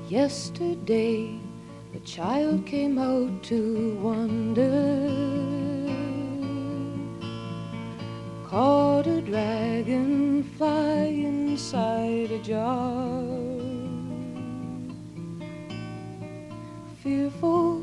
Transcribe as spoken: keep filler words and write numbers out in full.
Yesterday, a child came out to wander, caught a dragonfly inside a jar. Fearful